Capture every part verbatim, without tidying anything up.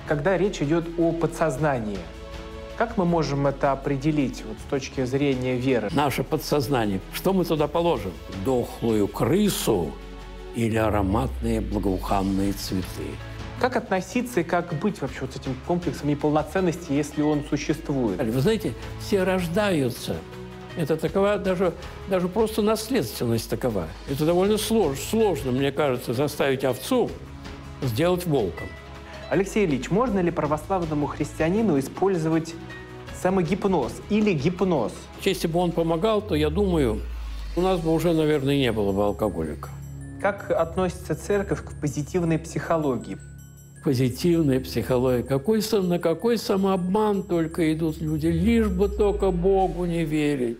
когда речь идет о подсознании, как мы можем это определить вот, с точки зрения веры? Наше подсознание. Что мы туда положим? Дохлую крысу или ароматные благоуханные цветы? Как относиться и как быть вообще вот с этим комплексом неполноценности, если он существует? Вы знаете, все рождаются. Это такова, даже, даже просто наследственность такова. Это довольно сложно, сложно, мне кажется, заставить овцу сделать волком. Алексей Ильич, можно ли православному христианину использовать самогипноз или гипноз? Если бы он помогал, то, я думаю, у нас бы уже, наверное, не было бы алкоголика. Как относится церковь к позитивной психологии? Позитивная психология. Какой, на какой самообман только идут люди, лишь бы только Богу не верить.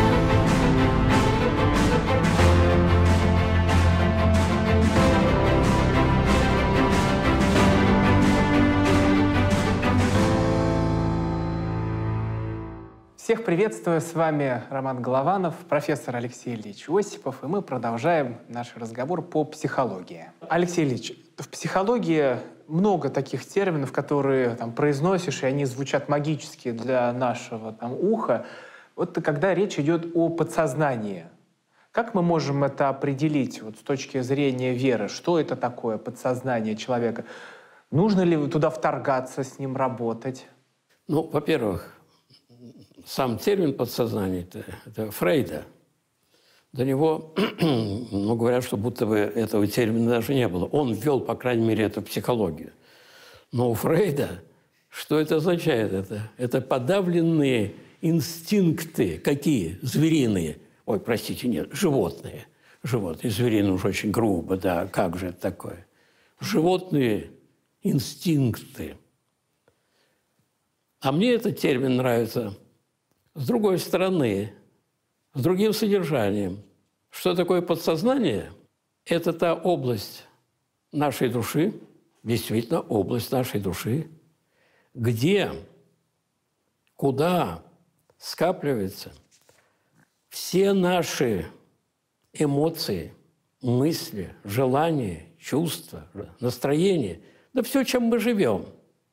Всех приветствую, с вами Роман Голованов, профессор Алексей Ильич Осипов, и мы продолжаем наш разговор по психологии. Алексей Ильич, в психологии много таких терминов, которые там, произносишь, и они звучат магически для нашего там, уха. Вот когда речь идет о подсознании, как мы можем это определить вот, с точки зрения веры? Что это такое подсознание человека? Нужно ли туда вторгаться, с ним работать? Ну, во-первых, сам термин подсознание это, это Фрейда. До него, ну, говорят, что будто бы этого термина даже не было. Он ввел, по крайней мере, эту психологию. Но у Фрейда, что это означает? Это, это подавленные инстинкты. Какие? Звериные. Ой, простите, нет, животные. Животные. Звериные уж очень грубо, да. Как же это такое? Животные инстинкты. А мне этот термин нравится с другой стороны, с другим содержанием. Что такое подсознание? Это та область нашей души, действительно область нашей души, где, куда скапливаются все наши эмоции, мысли, желания, чувства, настроения, да все, чем мы живем.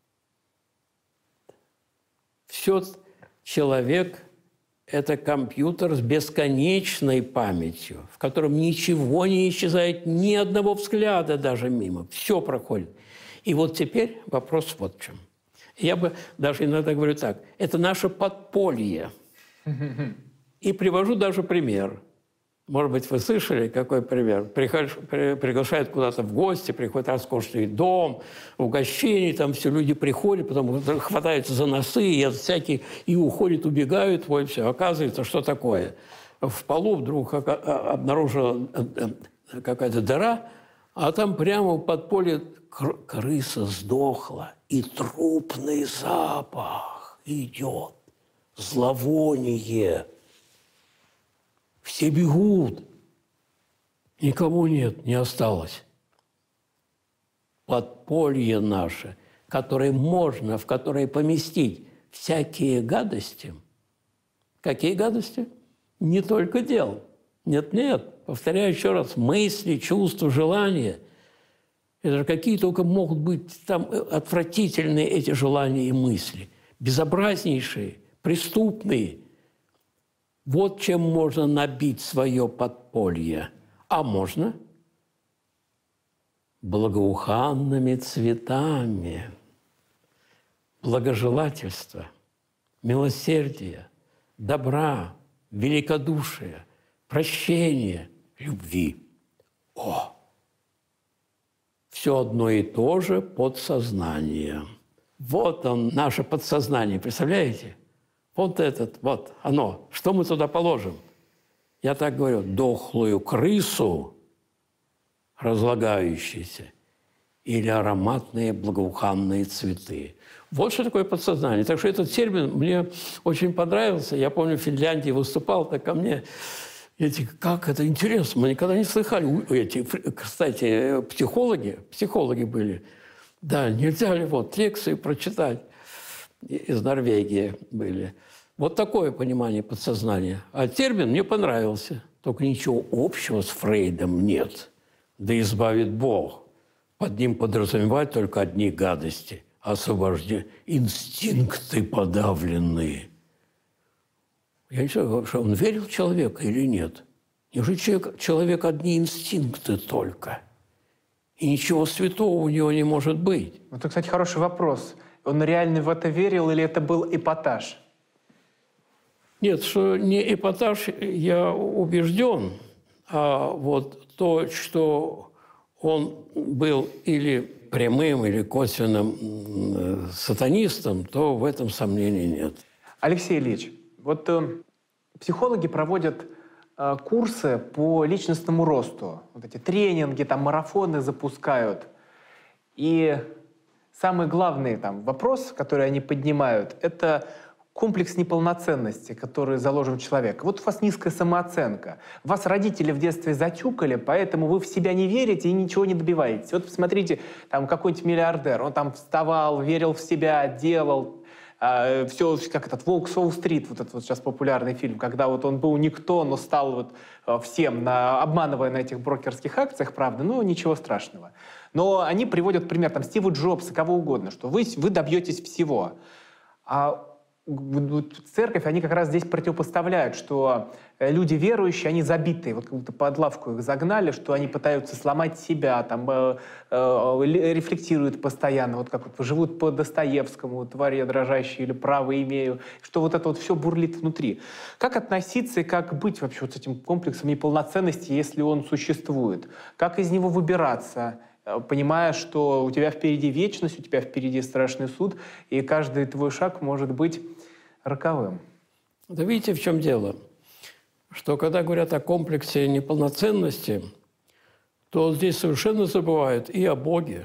Все человек – это компьютер с бесконечной памятью, в котором ничего не исчезает, ни одного взгляда даже мимо. Все проходит. И вот теперь вопрос вот в чем. Я бы даже иногда говорю так. Это наше подполье. И привожу даже пример. Может быть, вы слышали, какой пример? Приходишь, при, приглашают куда-то в гости, приходит роскошный дом, угощение, там все люди приходят, потом хватаются за носы, и всякие, и уходят, убегают, ой, все. Оказывается, что такое? В полу вдруг обнаружила какая-то дыра, а там прямо в подполье крыса сдохла, и трупный запах идет, зловоние. Все бегут. Никого нет, не осталось. Подполье наше, которое можно, в которое поместить всякие гадости. Какие гадости? Не только дел. Нет-нет, повторяю еще раз, мысли, чувства, желания. Это же какие только могут быть там отвратительные эти желания и мысли. Безобразнейшие, преступные. Вот чем можно набить свое подполье. А можно благоуханными цветами, благожелательства, милосердия, добра, великодушия, прощения, любви. О! Все одно и то же подсознание. Вот он, наше подсознание, представляете? Вот этот, вот оно. Что мы туда положим? Я так говорю, дохлую крысу, разлагающуюся, или ароматные благоуханные цветы. Вот что такое подсознание. Так что этот термин мне очень понравился. Я помню, в Финляндии выступал, так ко мне, эти, как это интересно, мы никогда не слыхали. Эти, кстати, психологи, психологи были. Да, нельзя ли вот лекции прочитать? Из Норвегии были. Вот такое понимание подсознания. А термин мне понравился. Только ничего общего с Фрейдом нет. Да избавит Бог. Под ним подразумевать только одни гадости. освобождение, инстинкты подавленные. Я не знаю, вообще он верил в человека или нет? Неужели человек, человек одни инстинкты только? И ничего святого у него не может быть. Это, кстати, хороший вопрос. Он реально в это верил или это был эпатаж? Нет, что не эпатаж, я убежден, а вот то, что он был или прямым, или косвенным сатанистом, то в этом сомнений нет. Алексей Ильич, вот э, психологи проводят э, курсы по личностному росту. Вот эти тренинги, там, марафоны запускают. И самый главный там, вопрос, который они поднимают, это комплекс неполноценности, который заложен в человека. Вот у вас низкая самооценка. Вас родители в детстве затюкали, поэтому вы в себя не верите и ничего не добиваетесь. Вот посмотрите, там какой-нибудь миллиардер, он там вставал, верил в себя, делал, э, все, как этот «Волк с Уолл-стрит», вот этот вот сейчас популярный фильм, когда вот он был никто, но стал вот э, всем, на, обманывая на этих брокерских акциях, правда, ну ничего страшного. Но они приводят пример, там, Стива Джобса, кого угодно, что вы, вы добьетесь всего. А церковь, они как раз здесь противопоставляют, что люди верующие, они забитые, вот как будто под лавку их загнали, что они пытаются сломать себя, там, э, э, рефлектируют постоянно, вот как вот живут по Достоевскому, «Тварь я дрожащая» или «Право имею», что вот это вот все бурлит внутри. Как относиться и как быть вообще вот с этим комплексом неполноценности, если он существует? Как из него выбираться? Понимая, что у тебя впереди вечность, у тебя впереди страшный суд, и каждый твой шаг может быть роковым. Да видите, в чем дело? Что когда говорят о комплексе неполноценности, то здесь совершенно забывают и о Боге,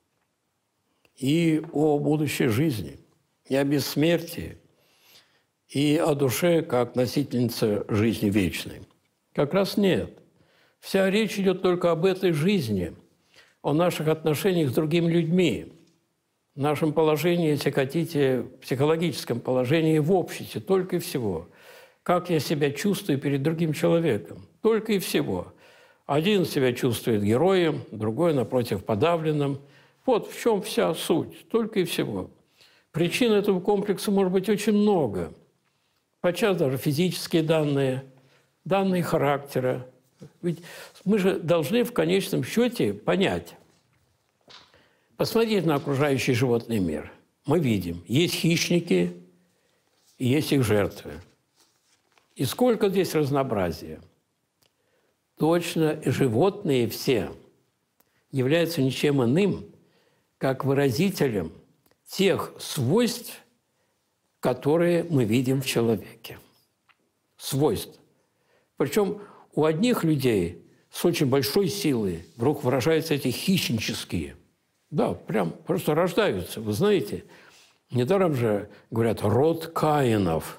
и о будущей жизни, и о бессмертии, и о душе как носительнице жизни вечной. Как раз нет. Вся речь идет только об этой жизни, о наших отношениях с другими людьми, нашем положении, если хотите, психологическом положении в обществе, только и всего. Как я себя чувствую перед другим человеком, только и всего. Один себя чувствует героем, другой, напротив, подавленным. Вот в чем вся суть, только и всего. Причин этого комплекса может быть очень много. Подчас даже физические данные, данные характера. Ведь мы же должны в конечном счете понять. Посмотрите на окружающий животный мир. Мы видим, есть хищники и есть их жертвы. И сколько здесь разнообразия. Точно животные все являются ничем иным, как выразителем тех свойств, которые мы видим в человеке. Свойств. Причем у одних людей с очень большой силой вдруг выражаются эти хищнические. Да, прям просто рождаются. Вы знаете, недаром же говорят «род Каинов».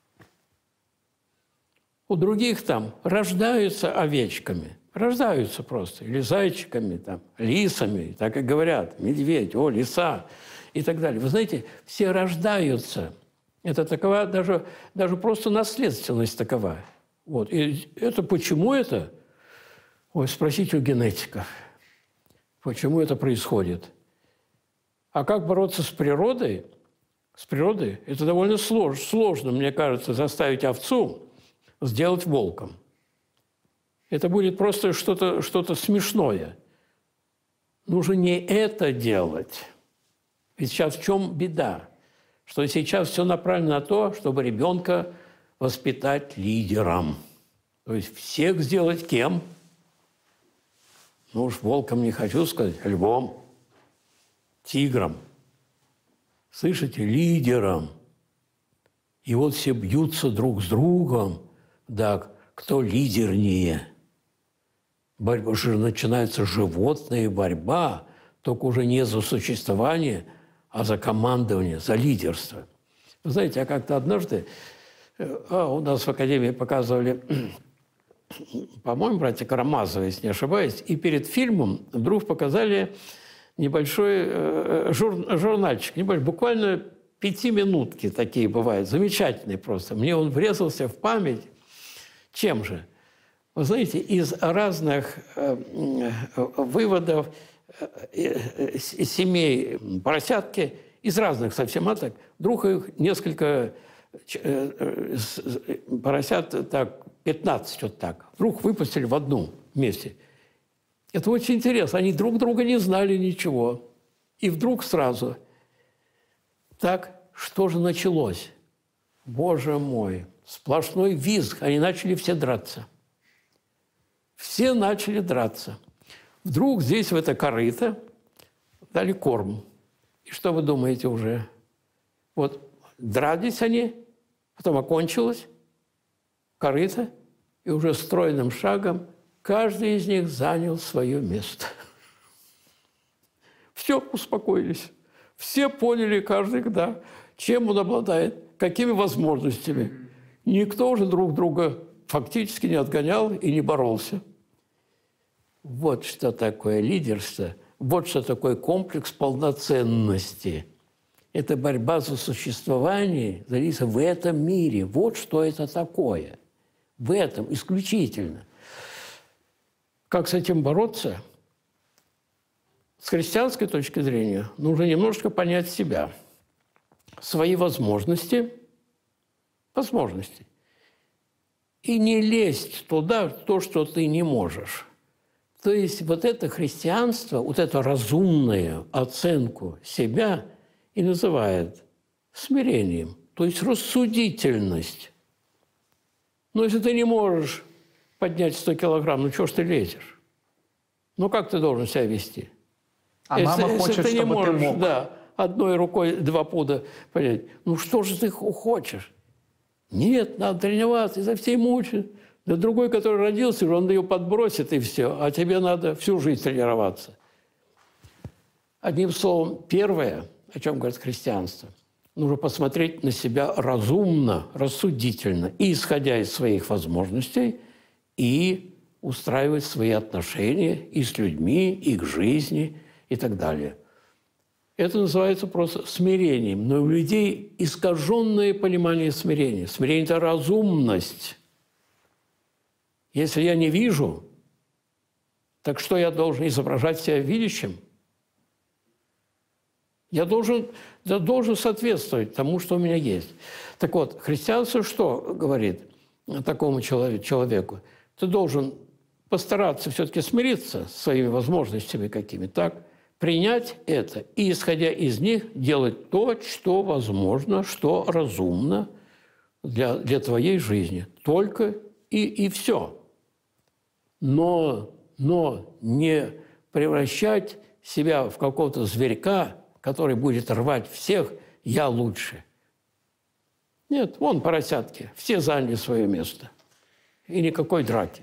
У других там рождаются овечками. Рождаются просто. Или зайчиками, там, лисами. Так и говорят. Медведь, о, лиса и так далее. Вы знаете, все рождаются. Это такова, даже, даже просто наследственность такова. Вот. И это почему это? Ой, спросите у генетиков, почему это происходит. А как бороться с природой? С природой это довольно сложно, сложно, мне кажется, заставить овцу сделать волком. Это будет просто что-то что-то смешное. Нужно не это делать. Ведь сейчас в чем беда? Что сейчас все направлено на то, чтобы ребенка воспитать лидером. То есть всех сделать кем? Ну уж волком не хочу сказать, львом, тигром. Слышите? Лидером. И вот все бьются друг с другом. Да, кто лидернее? Борьба же начинается животная борьба, только уже не за существование, а за командование, за лидерство. Вы знаете, я как-то однажды А, у нас в Академии показывали, по-моему, братья Карамазовы, если не ошибаюсь, и перед фильмом вдруг показали небольшой э, жур, журнальчик, небольшой, буквально пятиминутки такие бывают, замечательные просто. Мне он врезался в память. Чем же? Вы знаете, из разных э, э, выводов э, э, семей поросятки из разных совсем маток. Вдруг их несколько поросят, так, пятнадцать вот так, вдруг выпустили в одном месте. Это очень интересно. Они друг друга не знали ничего. И вдруг сразу. Так, что же началось? Боже мой, сплошной визг. Они начали все драться. Все начали драться. Вдруг здесь, в это корыто, дали корм. И что вы думаете уже? Вот дрались они, потом окончилось корыто, и уже стройным шагом каждый из них занял свое место. Все, успокоились. Все поняли, каждый, да, чем он обладает, какими возможностями. Никто уже друг друга фактически не отгонял и не боролся. Вот что такое лидерство, вот что такое комплекс полноценности. Это борьба за существование, за в этом мире. Вот что это такое. В этом исключительно. Как с этим бороться? С христианской точки зрения нужно немножко понять себя, свои возможности, возможности. И не лезть туда, в то, что ты не можешь. То есть вот это христианство, вот эту разумную оценку себя и называет смирением, то есть рассудительность. Но если ты не можешь поднять сто килограмм, ну чего ж ты лезешь? Ну как ты должен себя вести? А если, мама если хочет, ты не чтобы можешь, ты мог. Да, одной рукой два пуда поднять. Ну что же ты хочешь? Нет, надо тренироваться, изо всей мучить. Да другой, который родился, он ее подбросит, и все. А тебе надо всю жизнь тренироваться. Одним словом, первое, о чем говорит христианство, нужно посмотреть на себя разумно, рассудительно, и исходя из своих возможностей, и устраивать свои отношения и с людьми, и к жизни, и так далее. Это называется просто смирением. Но у людей искаженное понимание смирения. Смирение – это разумность. Если я не вижу, так что я должен изображать себя видящим? Я должен, я должен соответствовать тому, что у меня есть. Так вот, христианство что говорит такому человеку? Ты должен постараться все-таки смириться с своими возможностями какими-то, так? Принять это и, исходя из них, делать то, что возможно, что разумно для, для твоей жизни. Только и, и все. Но, но не превращать себя в какого-то зверька, который будет рвать всех, я лучше. Нет, вон поросятки, все заняли свое место. И никакой драки.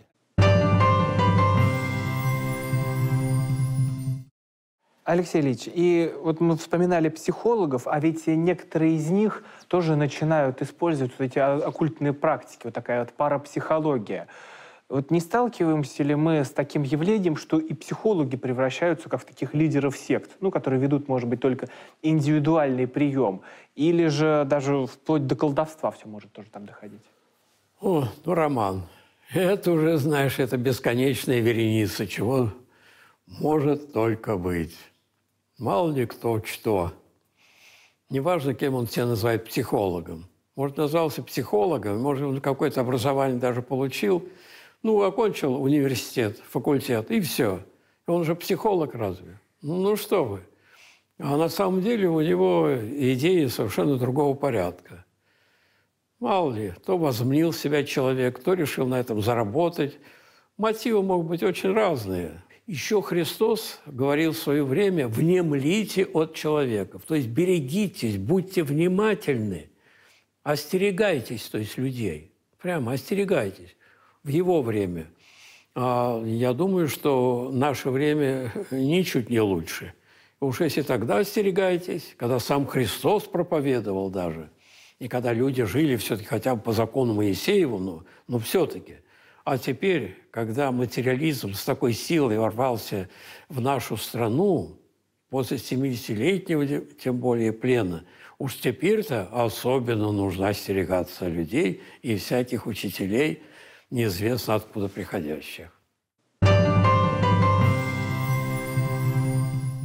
Алексей Ильич, и вот мы вспоминали психологов, а ведь некоторые из них тоже начинают использовать вот эти оккультные практики, вот такая вот парапсихология. Вот не сталкиваемся ли мы с таким явлением, что и психологи превращаются как в таких лидеров сект, ну, которые ведут, может быть, только индивидуальный прием, или же даже вплоть до колдовства все может тоже там доходить? О, ну, Роман, это уже, знаешь, это бесконечная вереница, чего может только быть. Мало ли кто что. Неважно, кем он себя называет психологом. Может, назвался психологом, может, он какое-то образование даже получил. Ну, окончил университет, факультет, и все. Он же психолог разве? Ну, ну что вы. А на самом деле у него идеи совершенно другого порядка. Мало ли, то возмнил себя человек, кто решил на этом заработать. Мотивы могут быть очень разные. Еще Христос говорил в свое время: «Внемлите от человеков». То есть берегитесь, будьте внимательны, остерегайтесь, то есть людей. Прямо остерегайтесь. В его время. А я думаю, что наше время ничуть не лучше. Уж если тогда остерегайтесь, когда сам Христос проповедовал даже, и когда люди жили все-таки хотя бы по закону Моисееву, но, но все-таки. А теперь, когда материализм с такой силой ворвался в нашу страну, после семидесятилетнего, тем более, плена, уж теперь-то особенно нужно остерегаться людей и всяких учителей, неизвестно откуда приходящих.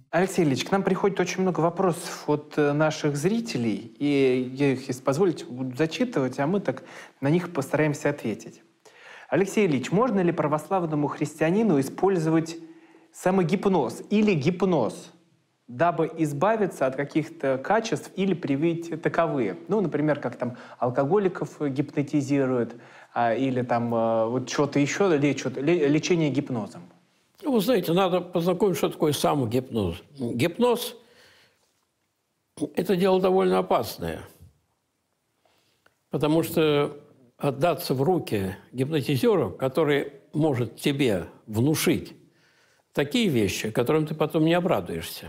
Алексей Ильич, к нам приходит очень много вопросов от наших зрителей, и я их, если позволите, буду зачитывать, а мы так на них постараемся ответить. Алексей Ильич, можно ли православному христианину использовать самогипноз или гипноз, дабы избавиться от каких-то качеств или привить таковые? Ну, например, как там алкоголиков гипнотизируют, а, или там а, вот что-то еще лечат, лечение гипнозом. Ну, вы знаете, надо познакомиться, что такое самогипноз. Гипноз – это дело довольно опасное, потому что отдаться в руки гипнотизеру, который может тебе внушить такие вещи, которым ты потом не обрадуешься.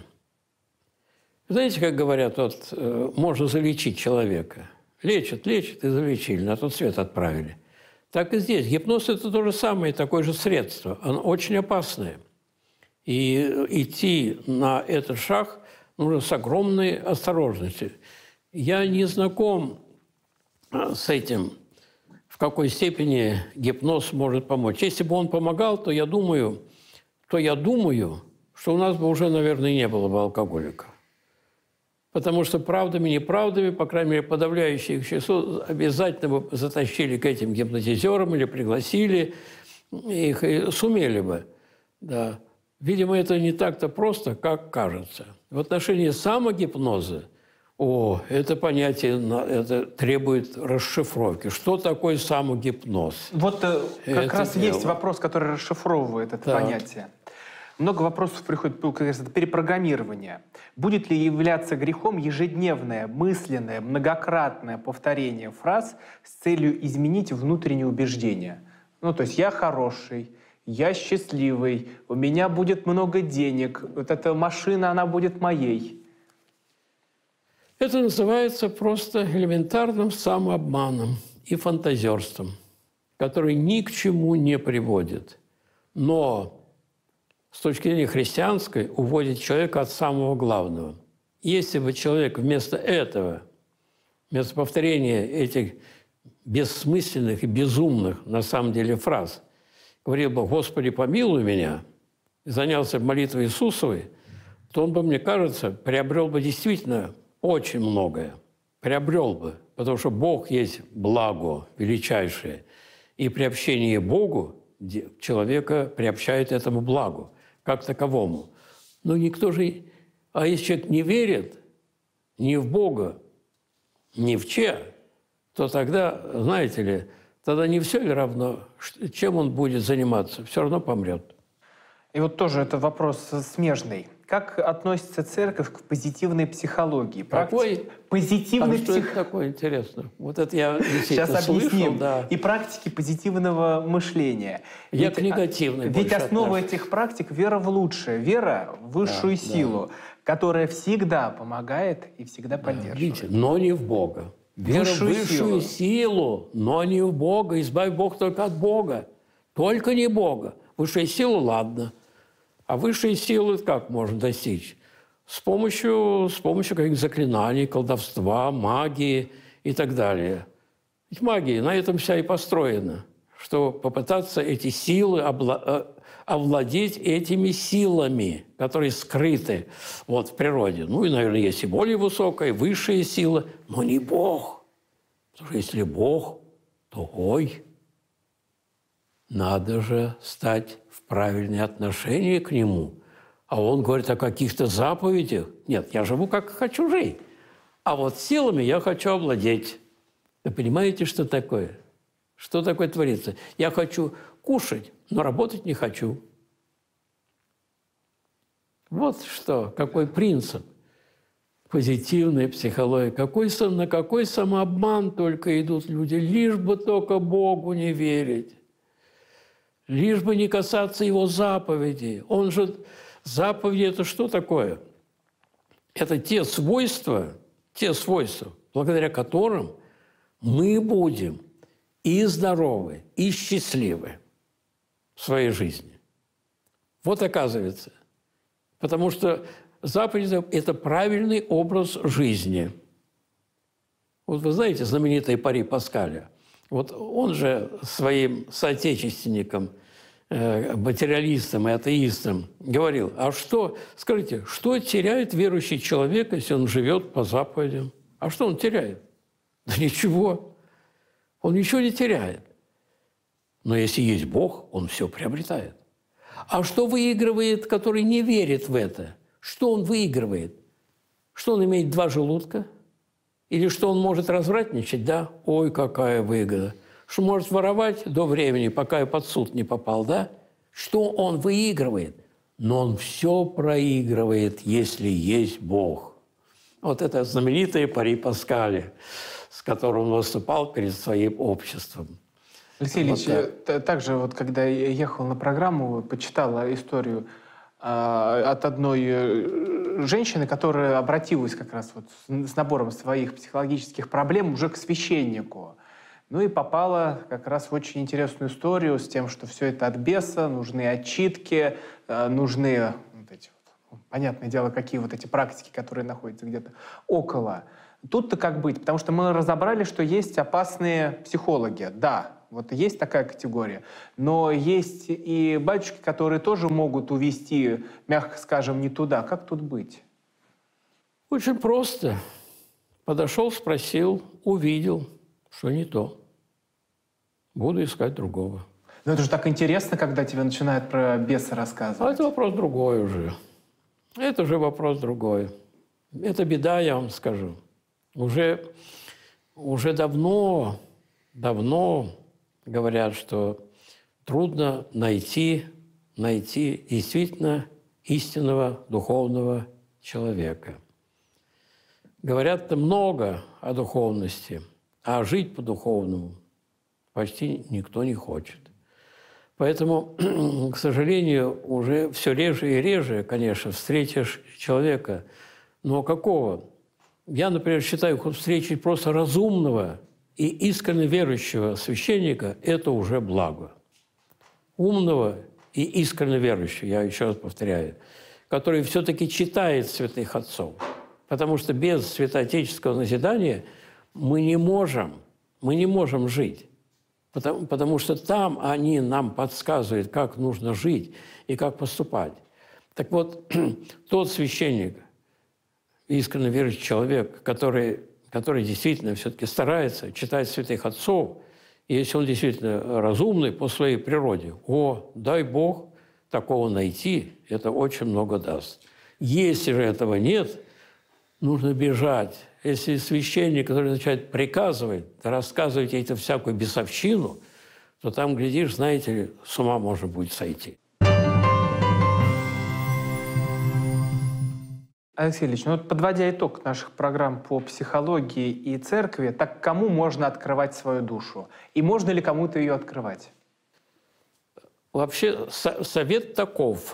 Знаете, как говорят, вот, можно залечить человека. Лечат, лечат и залечили, на тот свет отправили. Так и здесь. Гипноз – это то же самое, такое же средство. Оно очень опасное. И идти на этот шаг нужно с огромной осторожностью. Я не знаком с этим, в какой степени гипноз может помочь. Если бы он помогал, то я думаю, то я думаю, что у нас бы уже, наверное, не было бы алкоголиков. Потому что правдами, неправдами, по крайней мере, подавляющее число обязательно бы затащили к этим гипнотизерам или пригласили их и сумели бы. Да. Видимо, это не так-то просто, как кажется. В отношении самогипноза, о, это понятие это требует расшифровки. Что такое самогипноз? Вот как это раз дело. Есть вопрос, который расшифровывает это так. понятие. Много вопросов приходит, как раз, это перепрограммирование. Будет ли являться грехом ежедневное, мысленное, многократное повторение фраз с целью изменить внутренние убеждения? Ну, то есть я хороший, я счастливый, у меня будет много денег, вот эта машина, она будет моей. Это называется просто элементарным самообманом и фантазерством, который ни к чему не приводит. Но с точки зрения христианской, уводит человека от самого главного. Если бы человек вместо этого, вместо повторения этих бессмысленных и безумных, на самом деле, фраз, говорил бы «Господи, помилуй меня», и занялся молитвой Иисусовой, то он бы, мне кажется, приобрел бы действительно очень многое. Приобрел бы, потому что Бог есть благо величайшее. И приобщение Богу человека приобщает этому благу, как таковому. Но никто же... А если человек не верит ни в Бога, ни в Че, то тогда, знаете ли, тогда не все ли равно, чем он будет заниматься? Все равно помрет. И вот тоже это вопрос смежный. Как относится церковь к позитивной психологии? Какой? Позитивной а что псих... это такое интересно? Вот это я Сейчас слышал, объясним. Да. И практики позитивного мышления. Я ведь, к негативной Ведь основа отношусь. этих практик – вера в лучшее, вера в высшую Да, силу, да. которая всегда помогает и всегда да, поддерживает. Видите, но не в Бога. Вера Высшую в высшую силу. силу, но не в Бога. Избавь Бог только от Бога. Только не Бога. Высшая сила – ладно. А высшие силы как можно достичь? С помощью, с помощью каких-то заклинаний, колдовства, магии и так далее. Ведь магия на этом вся и построена, что попытаться эти силы обла- овладеть этими силами, которые скрыты вот, в природе. Ну и, наверное, есть и более высокая, высшая сила, но не Бог. Потому что если Бог, то ой, надо же стать в правильные отношения к Нему. А он говорит о каких-то заповедях. Нет, я живу, как хочу жить. А вот силами я хочу овладеть. Вы понимаете, что такое? Что такое творится? Я хочу кушать, но работать не хочу. Вот что, какой принцип. Позитивная психология. Какой, на какой самообман только идут люди, лишь бы только Богу не верить. Лишь бы не касаться Его заповедей. Он же... Заповеди – это что такое? Это те свойства, те свойства, благодаря которым мы будем и здоровы, и счастливы в своей жизни. Вот оказывается. Потому что заповеди – это правильный образ жизни. Вот вы знаете знаменитый пари Паскаля? Вот он же своим соотечественникам материалистам и атеистам, говорил, а что, скажите, что теряет верующий человек, если он живет по заповедям? А что он теряет? Да ничего. Он ничего не теряет. Но если есть Бог, он все приобретает. А что выигрывает, который не верит в это? Что он выигрывает? Что он имеет два желудка? Или что он может развратничать? Да? Ой, какая выгода. Что может воровать до времени, пока я под суд не попал, да? Что он выигрывает? Но он все проигрывает, если есть Бог. Вот это знаменитое пари Паскаля, с которым он выступал перед своим обществом. Алексей Ильич, вот также вот когда я ехал на программу, почитал историю э, от одной женщины, которая обратилась как раз вот с, с набором своих психологических проблем уже к священнику. Ну и попала как раз в очень интересную историю с тем, что все это от беса, нужны отчитки, э, нужны, вот эти вот, понятное дело, какие вот эти практики, которые находятся где-то около. Тут-то как быть? Потому что мы разобрали, что есть опасные психологи. Да, вот есть такая категория. Но есть и батюшки, которые тоже могут увести, мягко скажем, не туда. Как тут быть? Очень просто. Подошел, спросил, увидел, что не то. Буду искать другого. Но это же так интересно, когда тебе начинают про беса рассказывать. А это вопрос другой уже. Это уже вопрос другой. Это беда, я вам скажу. Уже, уже давно, давно говорят, что трудно найти, найти действительно истинного духовного человека. Говорят-то много о духовности, а жить по-духовному почти никто не хочет. Поэтому, к сожалению, уже все реже и реже, конечно, встретишь человека. Но какого? Я, например, считаю, хоть встретить просто разумного и искренне верующего священника – это уже благо. Умного и искренне верующего, я еще раз повторяю, который все-таки читает святых отцов. Потому что без святоотеческого назидания мы не можем, мы не можем жить. Потому, потому что там они нам подсказывают, как нужно жить и как поступать. Так вот, тот священник, искренне верующий человек, который, который действительно все-таки старается читать святых отцов, и если он действительно разумный по своей природе, о, дай Бог такого найти, это очень много даст. Если же этого нет, нужно бежать. Если священник, который начинает приказывать, рассказывать ей всякую бесовщину, то там, глядишь, знаете ли, с ума можно будет сойти. Алексей Ильич, ну вот подводя итог наших программ по психологии и церкви, так кому можно открывать свою душу? И можно ли кому-то ее открывать? Вообще со- совет таков.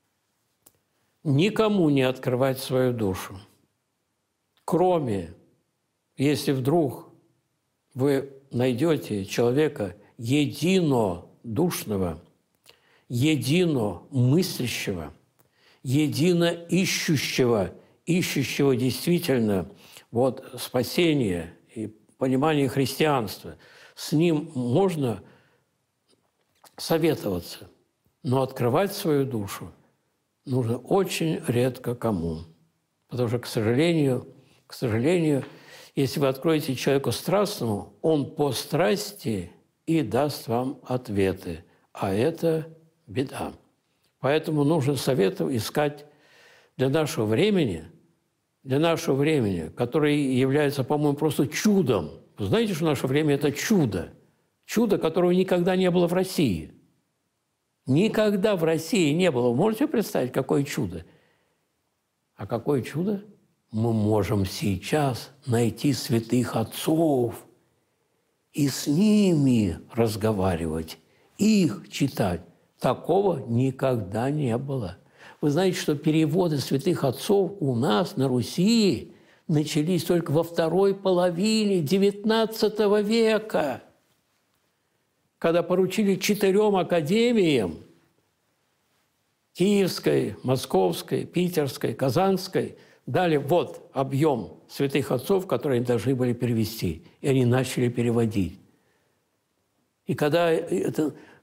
Никому не открывать свою душу. Кроме, если вдруг вы найдете человека единодушного, единомыслящего, едино ищущего, ищущего действительно вот, спасения и понимания христианства, с ним можно советоваться, но открывать свою душу нужно очень редко кому. Потому что, к сожалению, к сожалению, если вы откроете человеку страстному, он по страсти и даст вам ответы. А это беда. Поэтому нужно советов искать для нашего времени, для нашего времени, которое является, по-моему, просто чудом. Вы знаете, что наше время – это чудо. Чудо, которого никогда не было в России. Никогда в России не было. Вы можете представить, какое чудо? А какое чудо? Мы можем сейчас найти святых отцов и с ними разговаривать, их читать. Такого никогда не было. Вы знаете, что переводы святых отцов у нас на Руси начались только во второй половине девятнадцатого века, когда поручили четырем академиям – Киевской, Московской, Питерской, Казанской – дали вот объем святых отцов, которые они должны были перевести. И они начали переводить. И когда это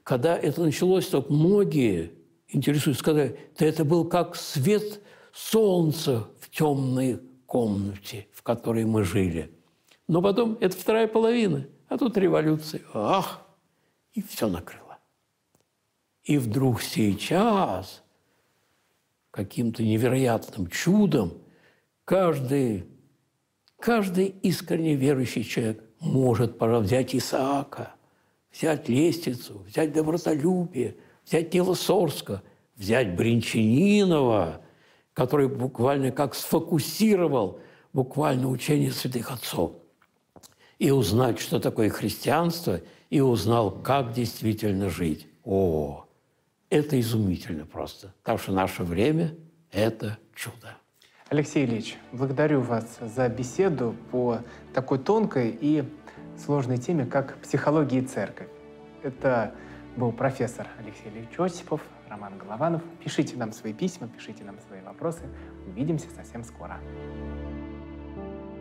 когда это началось, то многие интересуются, сказали, да это был как свет солнца в темной комнате, в которой мы жили. Но потом это вторая половина, а тут революция. Ах! И все накрыло. И вдруг сейчас каким-то невероятным чудом каждый, каждый искренне верующий человек может, пожалуйста, взять Исаака, взять лестницу, взять добротолюбие, взять Нила Сорска, взять Бринчанинова, который буквально как сфокусировал буквально учение святых отцов, и узнать, что такое христианство, и узнал, как действительно жить. О, это изумительно просто, потому что наше время – это чудо. Алексей Ильич, благодарю вас за беседу по такой тонкой и сложной теме, как психология и церковь. Это был профессор Алексей Ильич Осипов, Роман Голованов. Пишите нам свои письма, пишите нам свои вопросы. Увидимся совсем скоро.